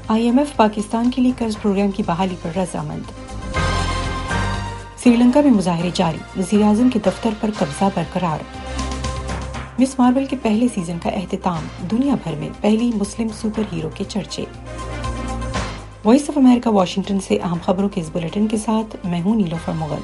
IMF Pakistan के लिए कर्ज प्रोग्राम की बहाली पर रजामंद। श्रीलंका में मुजाहरे जारी, वज़ीर-ए-आज़म के दफ्तर पर कब्जा बरकरार। मिस मार्वल के पहले सीजन का एहतिताम, दुनिया भर में पहली मुस्लिम सुपर हीरो के चर्चे। वॉइस ऑफ अमेरिका वाशिंगटन से अहम खबरों के इस बुलेटिन के साथ मैं हूं नीलोफर मुगल।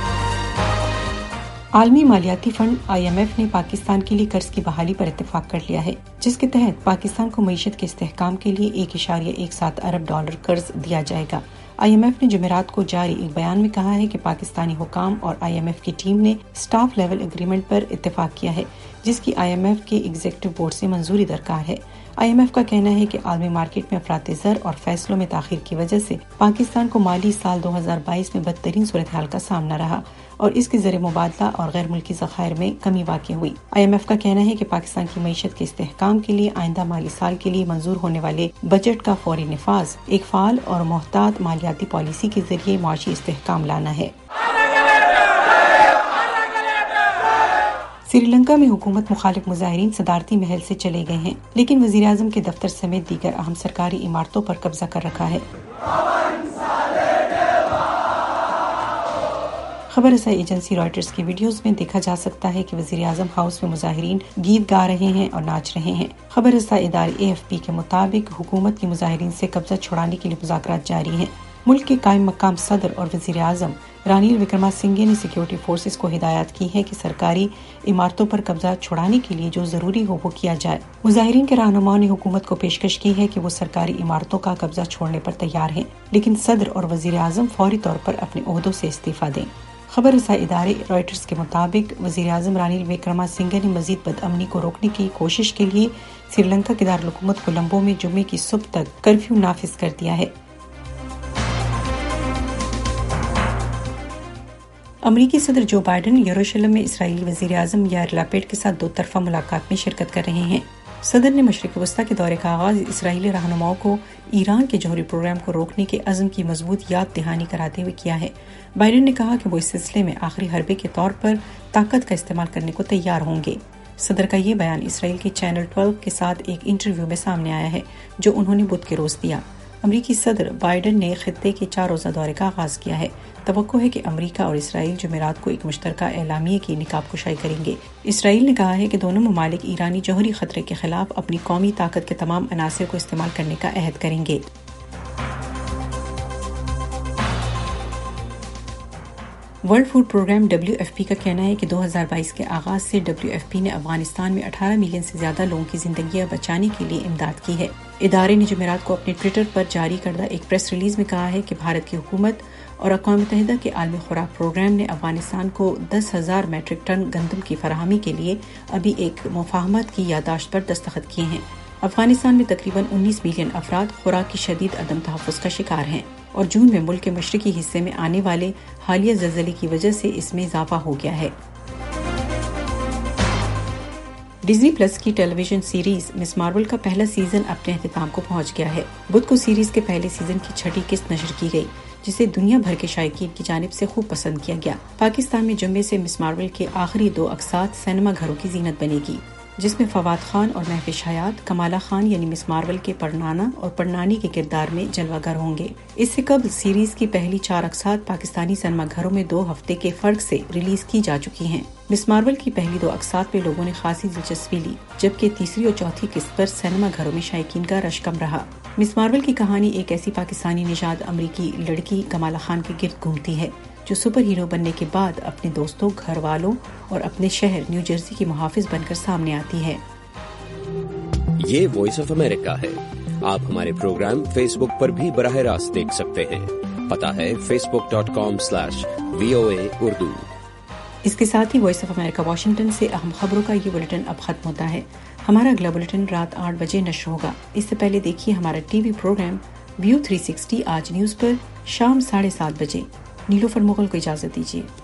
आलमी मालियाती फंड IMF ने पाकिस्तान के लिए कर्ज की बहाली पर इत्तेफाक कर लिया है, जिसके तहत पाकिस्तान को मईशत के इस्तेहकाम के लिए $1.17 अरब कर्ज दिया जाएगा। IMF ने जुमेरात को जारी एक बयान में कहा है कि पाकिस्तानी हुकाम और IMF की टीम ने स्टाफ लेवल एग्रीमेंट पर इत्तेफाक किया है, जिसकी IMF के एग्जीक्यूटिव बोर्ड से मंजूरी दरकार है। IMF का कहना है कि आलमी मार्केट में अफराते ज़र और फैसलों में ताखीर की वजह से पाकिस्तान को माली साल 2022 में बदतरीन सूरत हाल का सामना रहा और इसके ज़र मुबादला और गैर मुल्की ज़खायर में कमी वाक़ई हुई। IMF का कहना है कि पाकिस्तान की मईशत के इस्तेहकाम के लिए आइंदा माली साल के लिए मंजूर होने वाले बजट का फौरी निफाज एक फ़ाल और मोहतात मालियाती पॉलिसी के जरिए माशी इस्तेहकाम लाना है। श्रीलंका में हुकूमत मुखालिफ मुजाहिरीन सदारती महल से चले गए हैं, लेकिन वज़ीर-ए-आज़म के दफ्तर समेत दीगर अहम सरकारी इमारतों पर कब्जा कर रखा है। खबर रसाई एजेंसी रॉयटर्स की वीडियोस में देखा जा सकता है कि वज़ीर-ए-आज़म हाउस में मुजाहिरीन गीत गा रहे हैं और नाच रहे हैं। खबर रसाई इदारे AFP के मुताबिक हुकूमत की मुजाहिरीन से कब्जा छुड़ाने के लिए मुज़ाकरात जारी हैं। मुल्क के कायम मकाम सदर और वज़ीर-ए-आज़म रानिल विक्रमासिंघे ने सिक्योरिटी फोर्सेस को हिदायत की है कि सरकारी इमारतों पर कब्जा छुड़ाने के लिए जो जरूरी हो वो किया जाए। मुजाहिरीन के रहनुमाओं ने हुकूमत को पेशकश की है कि वो सरकारी इमारतों का कब्जा छोड़ने पर तैयार हैं, लेकिन सदर और वज़ीर-ए-आज़म फौरी तौर पर अपने ओहदों से इस्तीफा दें। खबर रसाई इदारे रॉयटर्स के मुताबिक वज़ीर-ए-आज़म रानिल विक्रमासिंघे ने मजीद बदअमनी को रोकने की कोशिश के लिए श्रीलंका के दारुल-हुकूमत कोलंबो में जुम्मे की सुबह तक कर्फ्यू नाफिज कर दिया है। अमरीकी सदर जो बाइडन यरूशलेम में इस्राएली वज़ीर-ए-आज़म यार लैपिड के साथ दो तरफा मुलाकात में शिरकत कर रहे हैं। सदर ने मशरिक़ वस्ता के दौरे का आगाज इस्राएली रहनुमाओं को ईरान के जौहरी प्रोग्राम को रोकने के अज़्म की मजबूत याद दहानी कराते हुए किया है। बाइडन ने कहा कि वो इस सिलसिले में आखिरी हरबे के तौर पर ताकत का इस्तेमाल करने को तैयार होंगे। सदर का ये बयान इसराइल के चैनल 12 के साथ एक इंटरव्यू में सामने आया है, जो उन्होंने बुध के रोज दिया। अमरीकी सदर बाइडन ने खित्ते के 4 रोज़ा दौरे का आगाज किया है। तवक्को है कि अमरीका और इसराइल जुमेरात को एक मुश्तरका एलामिये की निकाब कुशाई करेंगे। इसराइल ने कहा है कि दोनों ममालिक ईरानी जौहरी खतरे के खिलाफ अपनी कौमी ताकत के तमाम अनासर को इस्तेमाल करने का अहद करेंगे। वर्ल्ड फूड प्रोग्राम WFP का कहना है कि 2022 के आगाज से WFP ने अफगानिस्तान में 18 मिलियन से ज्यादा लोगों की जिंदगियां बचाने के लिए इमदाद की है। इदारे ने जुमेरात को अपने ट्विटर पर जारी करदा एक प्रेस रिलीज में कहा है कि भारत की हुकूमत और अक़वाम मुत्तहिदा के आलमी खुराक प्रोग्राम ने अफगानिस्तान को 10,000 मीट्रिक टन गंदम की फराहमी के लिए अभी एक मुफाहमत की याददाश्त पर दस्तखत किए हैं। अफगानिस्तान में तकरीबन 19 मिलियन अफराद खुराक की शदीद अदम तहफ़्फ़ुज़ का शिकार हैं और जून में मुल्क के मशरिकी हिस्से में आने वाले हालिया ज़लज़ले की वजह से इसमें इजाफा हो गया है। डिज्नी प्लस की टेलीविजन सीरीज मिस मार्वल का पहला सीजन अपने अख्ताम को पहुंच गया है। बुध को सीरीज के पहले सीजन की 6ठी किस्त नशर की गई, जिसे दुनिया भर के शायकीन की जानिब से खूब पसंद किया गया। पाकिस्तान में जुम्मे से मिस मार्वल के आखिरी 2 अक़सात सिनेमा घरों की जीनत बनेगी, जिसमें फवाद खान और महफिश हयात कमाला खान यानी मिस मार्वल के परनाना और परनानी के किरदार में जलवागर होंगे। इससे कबल सीरीज की पहली 4 अक़सात पाकिस्तानी सिनेमा घरों में 2 हफ्ते के फर्क से रिलीज की जा चुकी हैं। मिस मार्वल की पहली 2 अक़सात में लोगों ने खासी दिलचस्पी ली, जबकि तीसरी और चौथी किस्त पर सिनेमा घरों में शायकीन का रश कम रहा। मिस मार्वल की कहानी एक ऐसी पाकिस्तानी निजात अमरीकी लड़की कमाला खान के गिर्द घूमती है, जो सुपर हीरो बनने के बाद अपने दोस्तों, घर वालों और अपने शहर न्यू जर्सी की मुहाफिज बनकर सामने आती है। ये वॉइस ऑफ अमेरिका है। आप हमारे प्रोग्राम फेसबुक पर भी बराह रास्त देख सकते हैं। पता है facebook.com/VOA उर्दू। इसके साथ ही वॉइस ऑफ अमेरिका वाशिंगटन से अहम खबरों का ये बुलेटिन अब खत्म होता है। हमारा अगला बुलेटिन रात 8 बजे नश्र होगा। इससे पहले देखिए हमारा टीवी प्रोग्राम व्यू 360 आज न्यूज पर शाम 7:30 बजे। नीलोफर मुगल को इजाजत दीजिए।